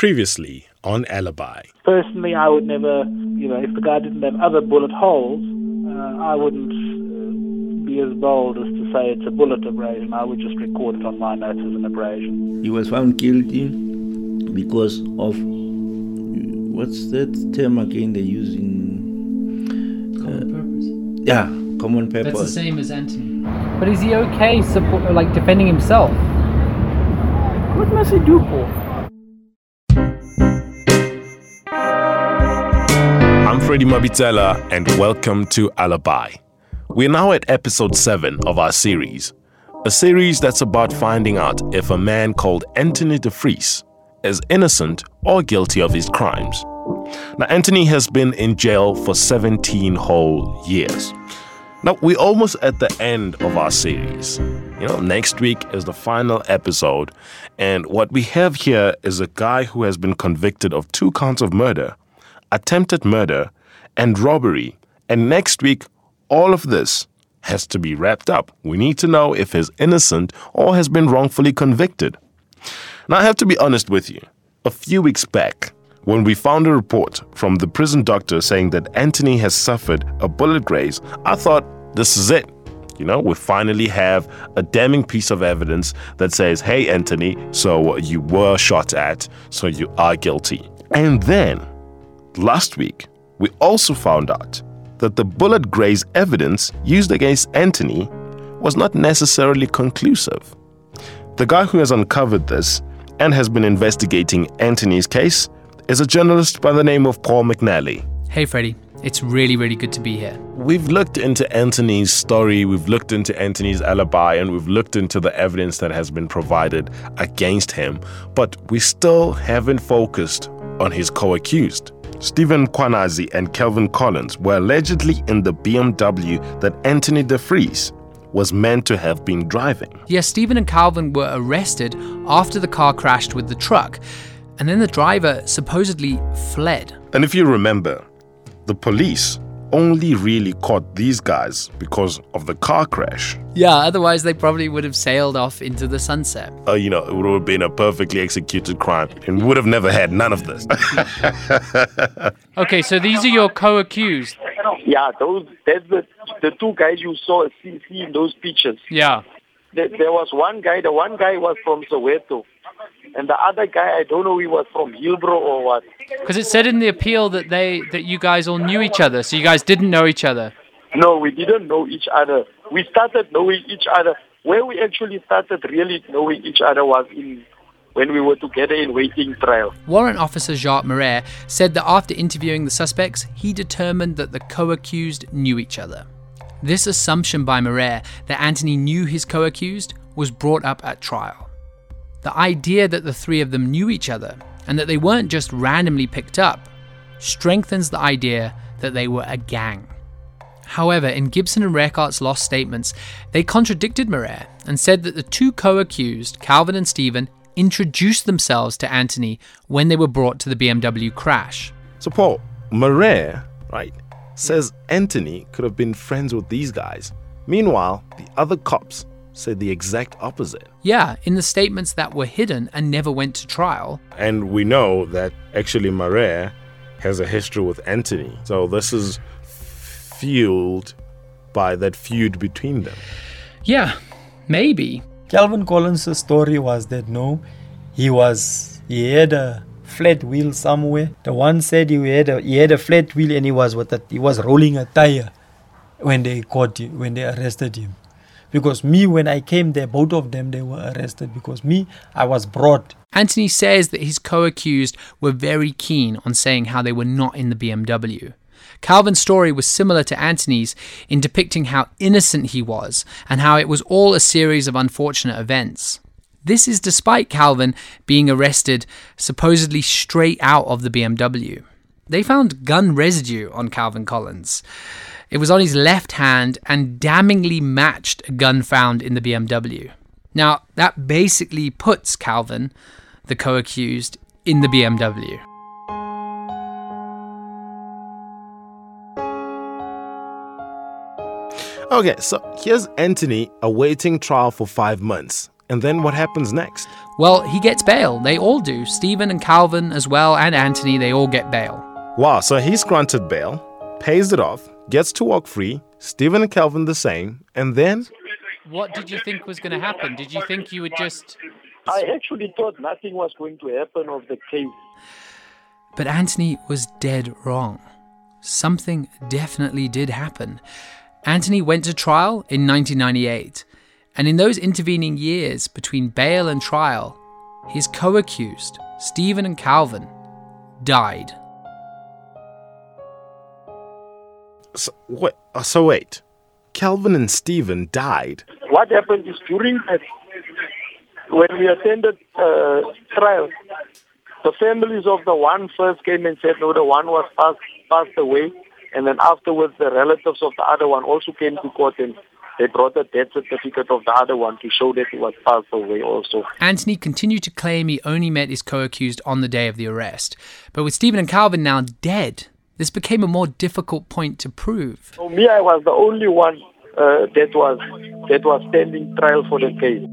Previously on Alibi. Personally, I would never, if the guy didn't have other bullet holes, I wouldn't be as bold as to say it's a bullet abrasion. I would just record it on my notes as an abrasion. He was found guilty because of, what's that term again they use in... Common purpose. Yeah, common purpose. That's the same as Anthony. But is he okay defending himself? What must he do, Paul? I'm Freddie Mabitela and welcome to Alibi. We're now at episode 7 of our series. A series that's about finding out if a man called Anthony de Vries is innocent or guilty of his crimes. Now, Anthony has been in jail for 17 whole years. Now, we're almost at the end of our series. Next week is the final episode, and what we have here is a guy who has been convicted of 2 counts of murder, attempted murder, and robbery. And next week, all of this has to be wrapped up. We need to know if he's innocent or has been wrongfully convicted. Now, I have to be honest with you. A few weeks back, when we found a report from the prison doctor saying that Anthony has suffered a bullet graze, I thought, this is it. We finally have a damning piece of evidence that says, hey, Anthony, so you were shot at, so you are guilty. And then, last week, we also found out that the bullet graze evidence used against Anthony was not necessarily conclusive. The guy who has uncovered this and has been investigating Anthony's case is a journalist by the name of Paul McNally. Hey, Freddie. It's really, really good to be here. We've looked into Anthony's story, we've looked into Anthony's alibi, and we've looked into the evidence that has been provided against him, but we still haven't focused on his co-accused. Stephen Kwanazi and Calvin Collins were allegedly in the BMW that Anthony de Vries was meant to have been driving. Yes, Stephen and Calvin were arrested after the car crashed with the truck, and then the driver supposedly fled. And if you remember, the police only really caught these guys because of the car crash. Yeah, otherwise they probably would have sailed off into the sunset. It would have been a perfectly executed crime and we would have never had none of this. Okay, so these are your co-accused. Yeah, that's the 2 guys you saw see in those pictures. Yeah. There was one guy, the one guy was from Soweto. And the other guy, I don't know he was from Hillbrow or what. Because it said in the appeal that you guys all knew each other, so you guys didn't know each other. No, we didn't know each other. We started knowing each other. Where we actually started really knowing each other was when we were together in waiting trial. Warrant Officer Jacques Marais said that after interviewing the suspects, he determined that the co-accused knew each other. This assumption by Marais that Anthony knew his co-accused was brought up at trial. The idea that the 3 of them knew each other and that they weren't just randomly picked up strengthens the idea that they were a gang. However, in Gibson and Reichardt's lost statements, they contradicted Marais and said that the 2 co-accused, Calvin and Stephen, introduced themselves to Anthony when they were brought to the BMW crash. So Paul, Marais, says Anthony could have been friends with these guys. Meanwhile, the other cops said the exact opposite. Yeah, in the statements that were hidden and never went to trial. And we know that actually Marais has a history with Anthony. So this is fueled by that feud between them. Yeah, maybe. Calvin Collins' story was that he had a flat wheel somewhere. The one said he had a flat wheel and he was rolling a tire when they arrested him. Because when I came there, both of them, they were arrested because I was brought. Anthony says that his co-accused were very keen on saying how they were not in the BMW. Calvin's story was similar to Anthony's in depicting how innocent he was and how it was all a series of unfortunate events. This is despite Calvin being arrested supposedly straight out of the BMW. They found gun residue on Calvin Collins. It was on his left hand and damningly matched a gun found in the BMW. Now, that basically puts Calvin, the co-accused, in the BMW. Okay, so here's Anthony awaiting trial for 5 months. And then what happens next? Well, he gets bail. They all do. Stephen and Calvin as well, and Anthony, they all get bail. Wow, so he's granted bail, pays it off, gets to walk free, Stephen and Calvin the same, and then... What did you think was going to happen? Did you think you would just... I actually thought nothing was going to happen of the case. But Anthony was dead wrong. Something definitely did happen. Anthony went to trial in 1998, and in those intervening years between bail and trial, his co-accused, Stephen and Calvin, died. So wait, Calvin and Stephen died? What happened is during that, when we attended trial, the families of the one first came and said, no, the one was passed away. And then afterwards, the relatives of the other one also came to court and they brought the death certificate of the other one to show that he was passed away also. Anthony continued to claim he only met his co-accused on the day of the arrest. But with Stephen and Calvin now dead, this became a more difficult point to prove. For me, I was the only one that was standing trial for the case.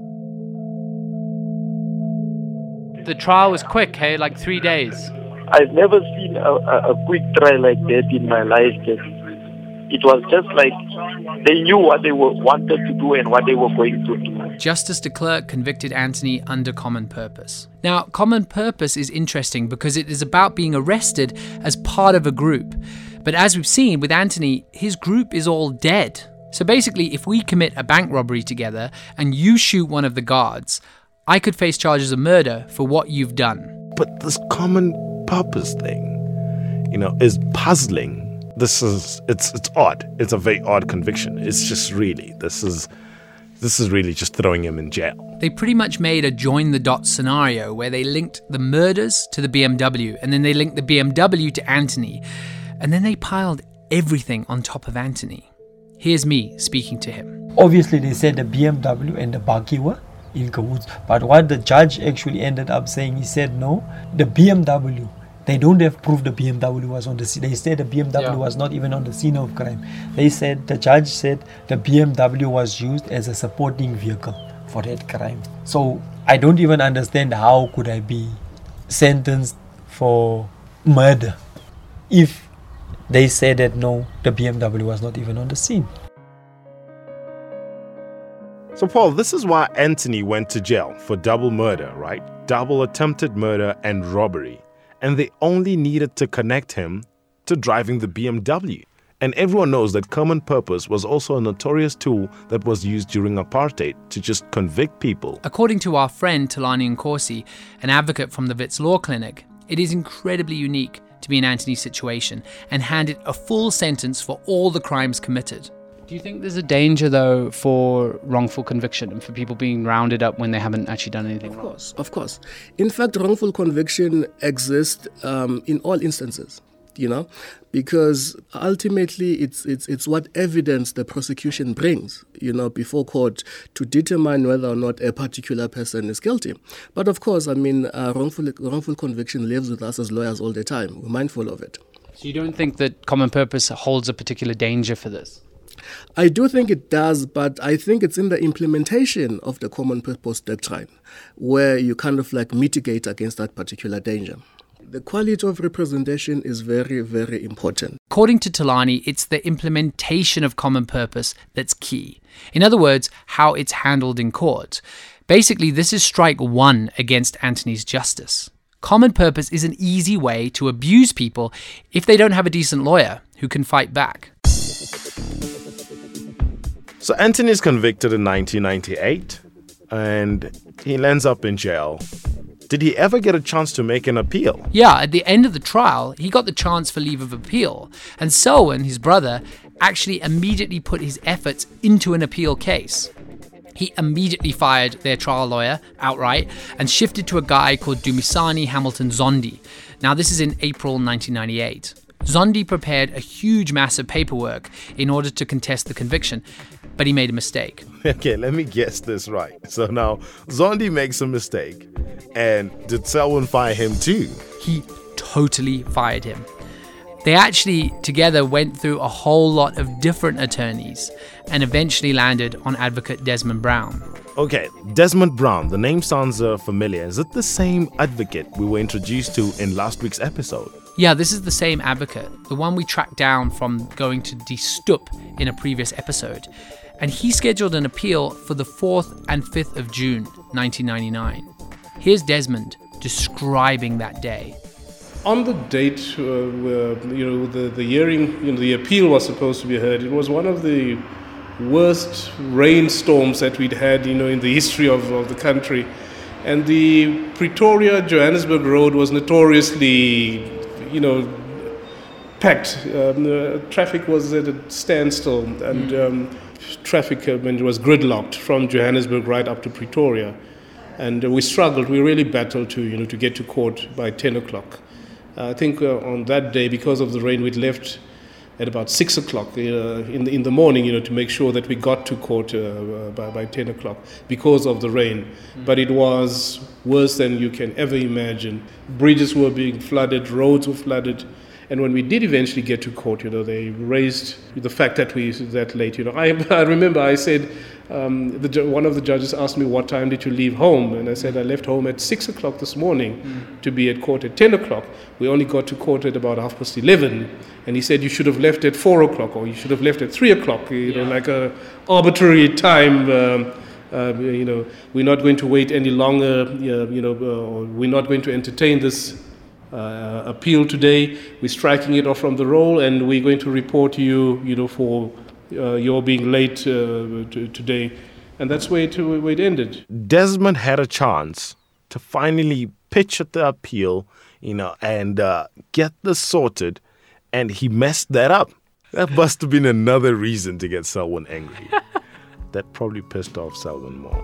The trial was quick, hey, like 3 days. I've never seen a quick trial like that in my life. It was just like they knew what they wanted to do and what they were going to do. Justice de Klerk convicted Anthony under common purpose. Now, common purpose is interesting because it is about being arrested as part of a group. But as we've seen with Anthony, his group is all dead. So basically, if we commit a bank robbery together and you shoot one of the guards, I could face charges of murder for what you've done. But this common purpose thing, is puzzling. It's odd. It's a very odd conviction. It's just really, this is really just throwing him in jail. They pretty much made a join the dots scenario where they linked the murders to the BMW and then they linked the BMW to Anthony and then they piled everything on top of Anthony. Here's me speaking to him. Obviously, they said the BMW and the buggy were in cahoots. But what the judge actually ended up saying, he said, no, the BMW, they don't have proof the BMW was on the scene. They said the BMW was not even on the scene of crime. The judge said the BMW was used as a supporting vehicle for that crime. So I don't even understand how could I be sentenced for murder if they said that no, the BMW was not even on the scene. So Paul, this is why Anthony went to jail for double murder, right? Double attempted murder and robbery. And they only needed to connect him to driving the BMW. And everyone knows that common purpose was also a notorious tool that was used during apartheid to just convict people. According to our friend Talani Nkosi, an advocate from the Wits Law Clinic, it is incredibly unique to be in Anthony's situation and handed a full sentence for all the crimes committed. Do you think there's a danger, though, for wrongful conviction and for people being rounded up when they haven't actually done anything wrong? Of course. In fact, wrongful conviction exists in all instances, because ultimately it's what evidence the prosecution brings, before court to determine whether or not a particular person is guilty. But of course, wrongful conviction lives with us as lawyers all the time. We're mindful of it. So you don't think that common purpose holds a particular danger for this? I do think it does, but I think it's in the implementation of the common purpose doctrine where you kind of mitigate against that particular danger. The quality of representation is very, very important. According to Talani, it's the implementation of common purpose that's key. In other words, how it's handled in court. Basically, this is strike one against Anthony's justice. Common purpose is an easy way to abuse people if they don't have a decent lawyer who can fight back. So Anthony is convicted in 1998 and he lands up in jail. Did he ever get a chance to make an appeal? Yeah, at the end of the trial, he got the chance for leave of appeal. And Selwyn, his brother, actually immediately put his efforts into an appeal case. He immediately fired their trial lawyer outright and shifted to a guy called Dumisani Hamilton Zondi. Now, this is in April 1998. Zondi prepared a huge mass of paperwork in order to contest the conviction, but he made a mistake. Okay, let me guess this right. So now, Zondi makes a mistake, and did Selwyn fire him too? He totally fired him. They actually together went through a whole lot of different attorneys and eventually landed on advocate Desmond Brown. Okay, Desmond Brown, the name sounds familiar. Is it the same advocate we were introduced to in last week's episode? Yeah, this is the same advocate, the one we tracked down from going to Die Stoep in a previous episode. And he scheduled an appeal for the 4th and 5th of June, 1999. Here's Desmond describing that day. On the date where the hearing, the appeal was supposed to be heard, it was one of the worst rainstorms that we'd had, in the history of the country. And the Pretoria-Johannesburg road was notoriously, packed. Traffic was at a standstill, and traffic was gridlocked from Johannesburg right up to Pretoria. And we struggled. We really battled to get to court by 10 o'clock. I think on that day, because of the rain, we'd left at about 6 o'clock in the morning, to make sure that we got to court by 10 o'clock because of the rain. But it was worse than you can ever imagine. Bridges were being flooded, roads were flooded. And when we did eventually get to court, they raised the fact that we that late. I remember I said, one of the judges asked me, what time did you leave home? And I said, I left home at 6 o'clock this morning to be at court at 10 o'clock. We only got to court at about 11:30. And he said, you should have left at 4 o'clock or you should have left at 3 o'clock, like a arbitrary time. We're not going to wait any longer, we're not going to entertain this appeal today. We're striking it off from the roll, and we're going to report you, for your being late today. And that's where it ended. Desmond had a chance to finally pitch at the appeal, and get this sorted, and he messed that up. That must have been another reason to get Selwyn angry. That probably pissed off Selwyn more.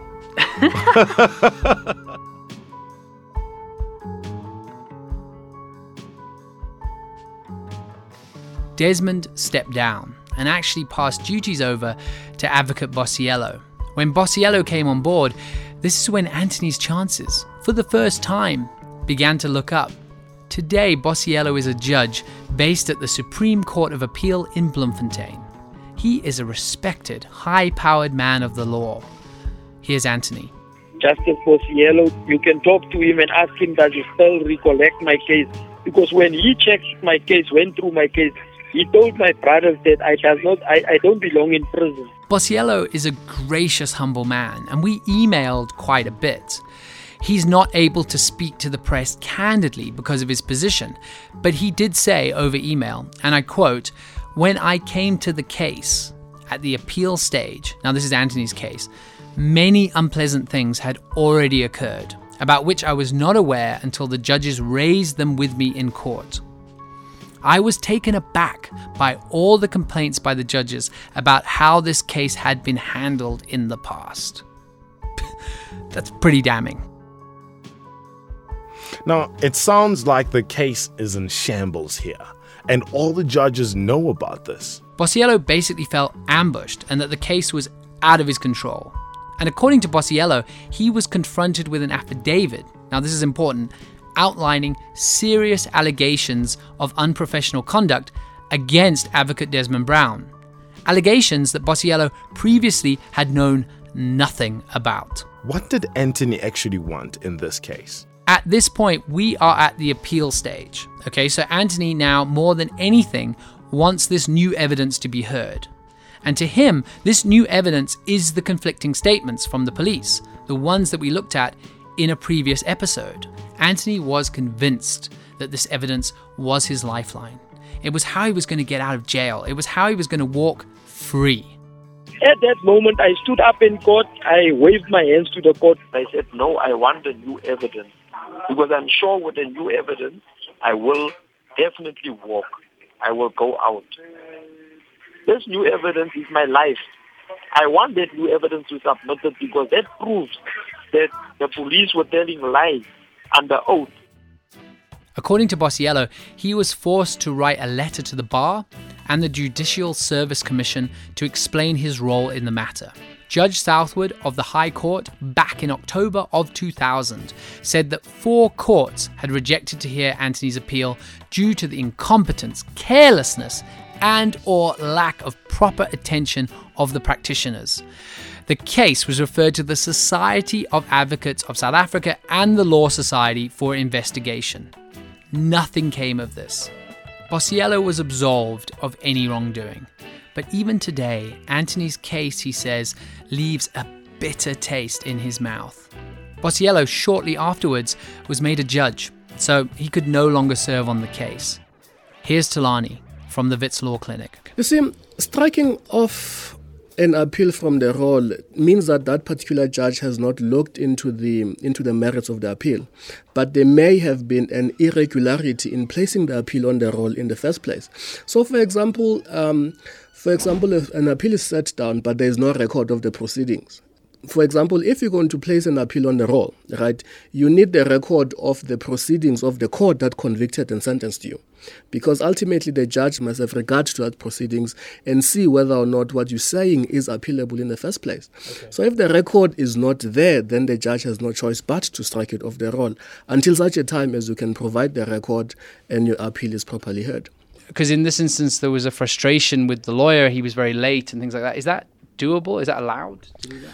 Desmond stepped down and actually passed duties over to Advocate Bossiello. When Bossiello came on board, this is when Anthony's chances, for the first time, began to look up. Today, Bossiello is a judge based at the Supreme Court of Appeal in Bloemfontein. He is a respected, high-powered man of the law. Here's Anthony. Justice Bossiello, you can talk to him and ask him, does he still recollect my case? Because when he checked my case, went through my case, he told my brothers that I don't belong in prison. Bossiello is a gracious, humble man, and we emailed quite a bit. He's not able to speak to the press candidly because of his position, but he did say over email, and I quote, "When I came to the case at the appeal stage," now this is Anthony's case, "many unpleasant things had already occurred, about which I was not aware until the judges raised them with me in court. I was taken aback by all the complaints by the judges about how this case had been handled in the past." That's pretty damning. Now, it sounds like the case is in shambles here, and all the judges know about this. Bossiello basically felt ambushed and that the case was out of his control. And according to Bossiello, he was confronted with an affidavit, now this is important, outlining serious allegations of unprofessional conduct against Advocate Desmond Brown. Allegations that Bossiello previously had known nothing about. What did Anthony actually want in this case? At this point, we are at the appeal stage. Okay, so Anthony now, more than anything, wants this new evidence to be heard. And to him, this new evidence is the conflicting statements from the police, the ones that we looked at in a previous episode. Anthony was convinced that this evidence was his lifeline. It was how he was going to get out of jail. It was how he was going to walk free. At that moment, I stood up in court. I waved my hands to the court. I said, no, I want the new evidence. Because I'm sure with the new evidence, I will definitely walk. I will go out. This new evidence is my life. I want that new evidence to be submitted because that proves that the police were telling lies under oath. According to Bossiello, he was forced to write a letter to the bar and the Judicial Service Commission to explain his role in the matter. Judge Southwood of the High Court, back in October of 2000, said that 4 courts had rejected to hear Anthony's appeal due to the incompetence, carelessness, and or lack of proper attention of the practitioners. The case was referred to the Society of Advocates of South Africa and the Law Society for investigation. Nothing came of this. Bosiello was absolved of any wrongdoing. But even today, Anthony's case, he says, leaves a bitter taste in his mouth. Bosiello, shortly afterwards, was made a judge, so he could no longer serve on the case. Here's Thulani from the Wits Law Clinic. You see, striking off an appeal from the roll means that that particular judge has not looked into the merits of the appeal, but there may have been an irregularity in placing the appeal on the roll in the first place. So, for example, if an appeal is set down, but there is no record of the proceedings. For example, if you're going to place an appeal on the roll, right, you need the record of the proceedings of the court that convicted and sentenced you. Because ultimately the judge must have regard to that proceedings and see whether or not what you're saying is appealable in the first place. Okay. So if the record is not there, then the judge has no choice but to strike it off the roll until such a time as you can provide the record and your appeal is properly heard. Because in this instance, there was a frustration with the lawyer. He was very late and things like that. Is that doable? Is that allowed to do that?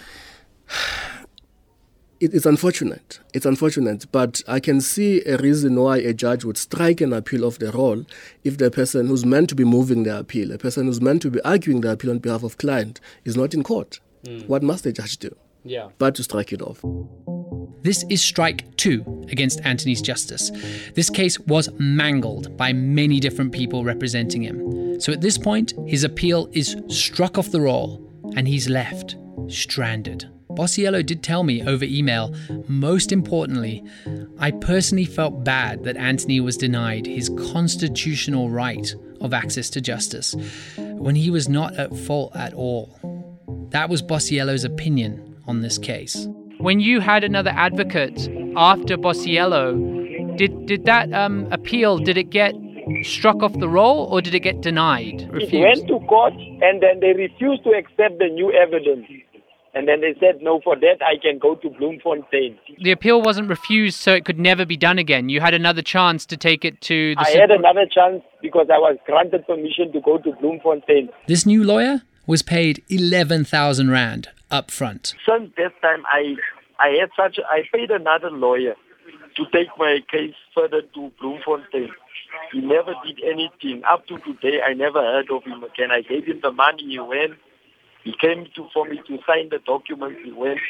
It's unfortunate. It's unfortunate, but I can see a reason why a judge would strike an appeal off the roll if the person who's meant to be moving the appeal, a person who's meant to be arguing the appeal on behalf of client, is not in court. What must the judge do? Yeah. But to strike it off. This is strike 2 against Anthony's justice. This case was mangled by many different people representing him. So at this point, his appeal is struck off the roll and he's left stranded. Bosiello did tell me over email, most importantly, I personally felt bad that Anthony was denied his constitutional right of access to justice when he was not at fault at all. That was Bosiello's opinion on this case. When you had another advocate after Bosiello, did that appeal, did it get struck off the roll or did it get denied, refused? It went to court and then they refused to accept the new evidence. And then they said, no, for that I can go to Bloemfontein. The appeal wasn't refused, so it could never be done again. You had another chance to take it to the... I had another chance because I was granted permission to go to Bloemfontein. This new lawyer was paid 11,000 Rand up front. Since that time, I paid another lawyer to take my case further to Bloemfontein. He never did anything. Up to today, I never heard of him again. I gave him the money, he went. He came for me to sign the documents, he went.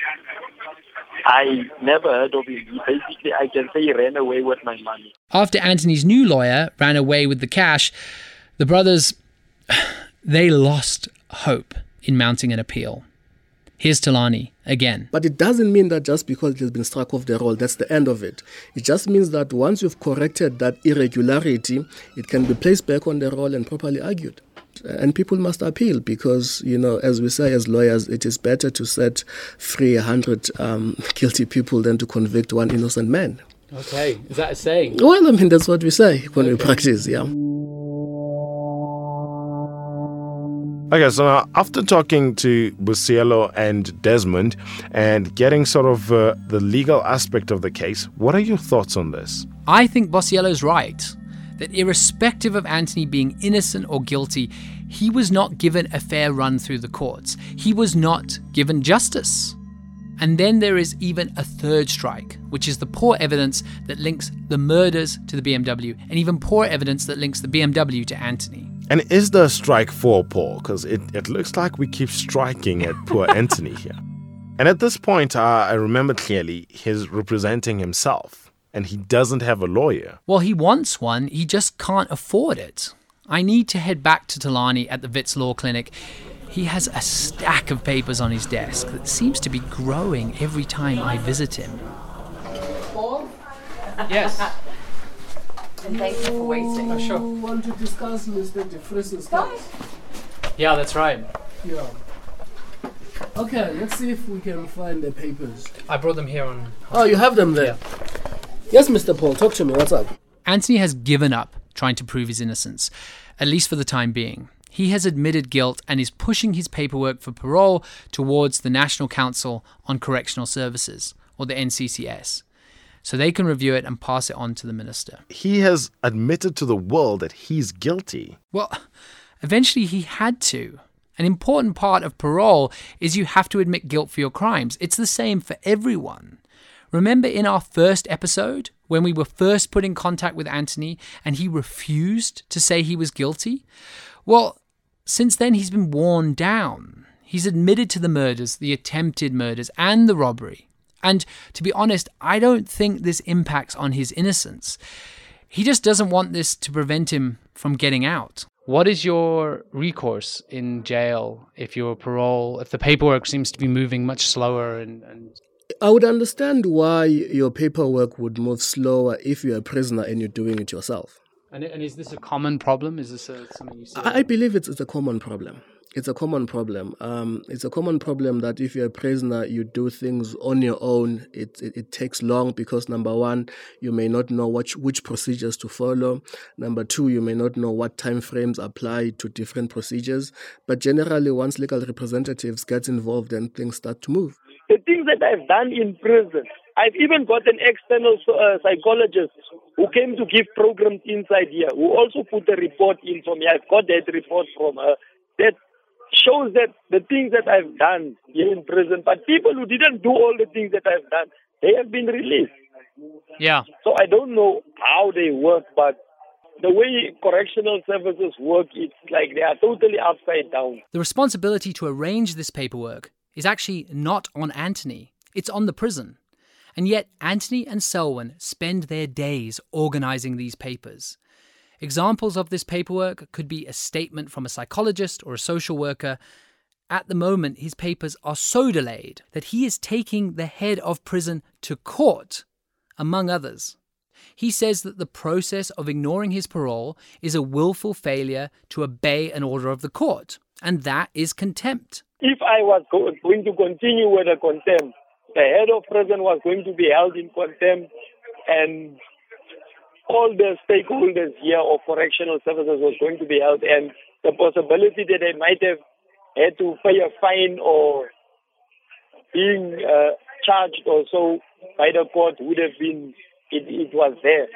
I never heard of him. Basically, I can say he ran away with my money. After Anthony's new lawyer ran away with the cash, the brothers, they lost hope in mounting an appeal. Here's Thulani again. But it doesn't mean that just because it has been struck off the roll, that's the end of it. It just means that once you've corrected that irregularity, it can be placed back on the roll and properly argued. And people must appeal because, as we say as lawyers, it is better to set free 100 guilty people than to convict one innocent man. Okay, is that a saying? Well, that's what we say when we practice, yeah. Okay, so now after talking to Bosiello and Desmond and getting sort of the legal aspect of the case, what are your thoughts on this? I think Bosiello's right. That irrespective of Anthony being innocent or guilty, he was not given a fair run through the courts. He was not given justice. And then there is even a third strike, which is the poor evidence that links the murders to the BMW, and even poor evidence that links the BMW to Anthony. And is the strike for Paul? Because it looks like we keep striking at poor Anthony here. And at this point, I remember clearly he's representing himself. And he doesn't have a lawyer. Well, he wants one. He just can't afford it. I need to head back to Thulani at the Wits Law Clinic. He has a stack of papers on his desk that seems to be growing every time I visit him. Paul? Yes. And thank you for waiting. Oh, sure. You want to discuss Mr. De Vries's case? Yeah, that's right. Yeah. Okay, let's see if we can find the papers. I brought them here on... Oh, you have them there? Yeah. Yes, Mr. Paul, talk to me. What's up? Anthony has given up trying to prove his innocence, at least for the time being. He has admitted guilt and is pushing his paperwork for parole towards the National Council on Correctional Services, or the NCCS, so they can review it and pass it on to the minister. He has admitted to the world that he's guilty. Well, eventually he had to. An important part of parole is you have to admit guilt for your crimes. It's the same for everyone. Remember in our first episode, when we were first put in contact with Anthony and he refused to say he was guilty? Well, since then he's been worn down. He's admitted to the murders, the attempted murders, and the robbery. And to be honest, I don't think this impacts on his innocence. He just doesn't want this to prevent him from getting out. What is your recourse in jail if the paperwork seems to be moving much slower and I would understand why your paperwork would move slower if you're a prisoner and you're doing it yourself. And is this a common problem? Is this something you see? I believe it's a common problem. It's a common problem. It's a common problem that if you're a prisoner, you do things on your own. It takes long because, number one, you may not know which procedures to follow. Number two, you may not know what time frames apply to different procedures. But generally, once legal representatives get involved, then things start to move. The things that I've done in prison, I've even got an external psychologist who came to give programs inside here, who also put a report in for me. I've got that report from her that shows that the things that I've done here in prison, but people who didn't do all the things that I've done, they have been released. Yeah. So I don't know how they work, but the way correctional services work, it's like they are totally upside down. The responsibility to arrange this paperwork is actually not on Anthony. It's on the prison. And yet Anthony and Selwyn spend their days organizing these papers. Examples of this paperwork could be a statement from a psychologist or a social worker. At the moment, his papers are so delayed that he is taking the head of prison to court, among others. He says that the process of ignoring his parole is a willful failure to obey an order of the court, and that is contempt. If I was going to continue with the contempt, the head of prison was going to be held in contempt, and all the stakeholders here of correctional services was going to be held, and the possibility that they might have had to pay a fine or being charged or so by the court would have been, it was there.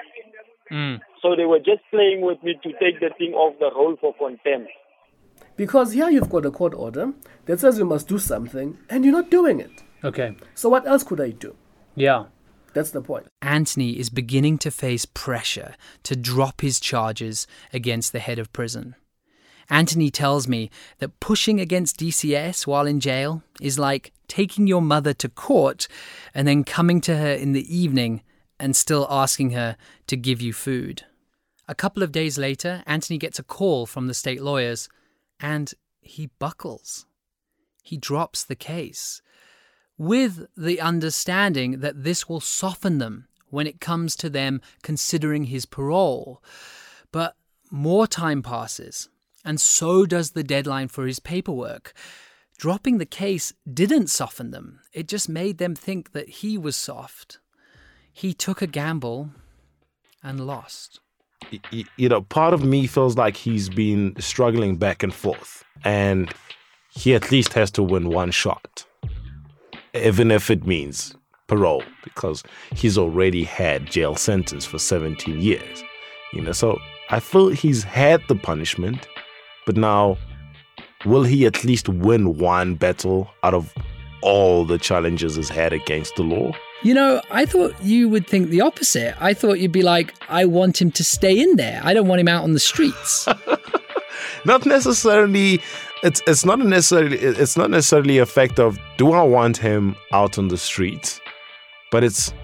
So they were just playing with me to take the thing off the roll for contempt. Because here you've got a court order that says you must do something, and you're not doing it. Okay. So what else could I do? Yeah. That's the point. Anthony is beginning to face pressure to drop his charges against the head of prison. Anthony tells me that pushing against DCS while in jail is like taking your mother to court and then coming to her in the evening and still asking her to give you food. A couple of days later, Anthony gets a call from the state lawyers and he buckles. He drops the case, with the understanding that this will soften them when it comes to them considering his parole. But more time passes, and so does the deadline for his paperwork. Dropping the case didn't soften them. It just made them think that he was soft. He took a gamble and lost. You know, part of me feels like he's been struggling back and forth, and he at least has to win one shot, even if it means parole, because he's already had jail sentence for 17 years. You know, so I feel he's had the punishment, but now will he at least win one battle out of all the challenges he's had against the law? You know, I thought you would think the opposite. I thought you'd be like, I want him to stay in there. I don't want him out on the streets. Not necessarily. It's not necessarily a fact of do I want him out on the streets, but it's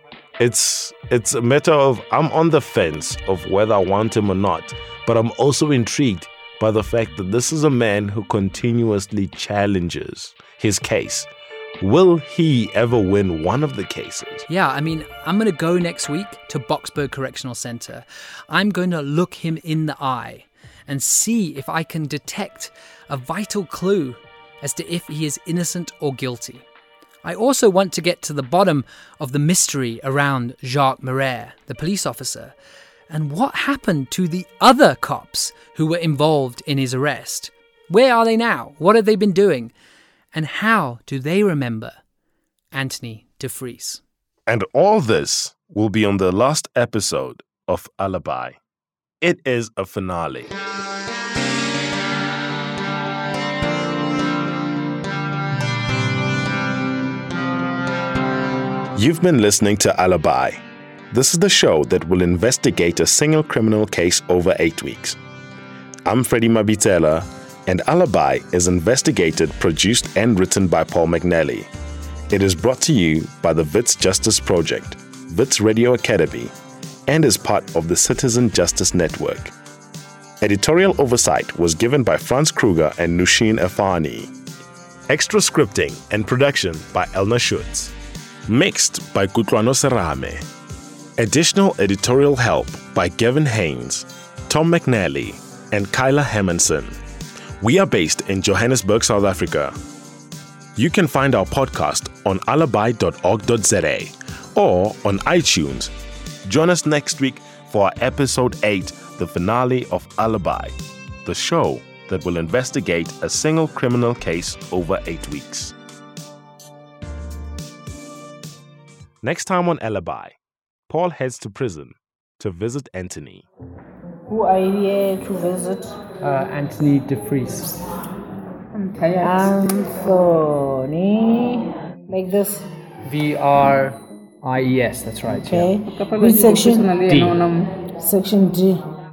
a matter of I'm on the fence of whether I want him or not. But I'm also intrigued by the fact that this is a man who continuously challenges his case. Will he ever win one of the cases? Yeah, I mean, I'm going to go next week to Boksburg Correctional Center. I'm going to look him in the eye and see if I can detect a vital clue as to if he is innocent or guilty. I also want to get to the bottom of the mystery around Jacques Marais, the police officer, and what happened to the other cops who were involved in his arrest. Where are they now? What have they been doing? And how do they remember Anthony de Vries? And all this will be on the last episode of Alibi. It is a finale. You've been listening to Alibi. This is the show that will investigate a single criminal case over 8 weeks. I'm Freddie Mabitela, and Alibi is investigated, produced, and written by Paul McNally. It is brought to you by the Wits Justice Project, Wits Radio Academy, and is part of the Citizen Justice Network. Editorial oversight was given by Franz Kruger and Nushin Afani. Extra scripting and production by Elna Schutz. Mixed by Kutlwano Serame. Additional editorial help by Gavin Haynes, Tom McNally, and Kyla Hermanson. We are based in Johannesburg, South Africa. You can find our podcast on alibi.org.za or on iTunes. Join us next week for our episode 8, the finale of Alibi, the show that will investigate a single criminal case over 8 weeks. Next time on Alibi, Paul heads to prison to visit Anthony. Who are you here to visit? Anthony de Vries. I'm tired. Anthony. Like this? Vries, that's right. Okay. Yeah. Which section? D. Section D.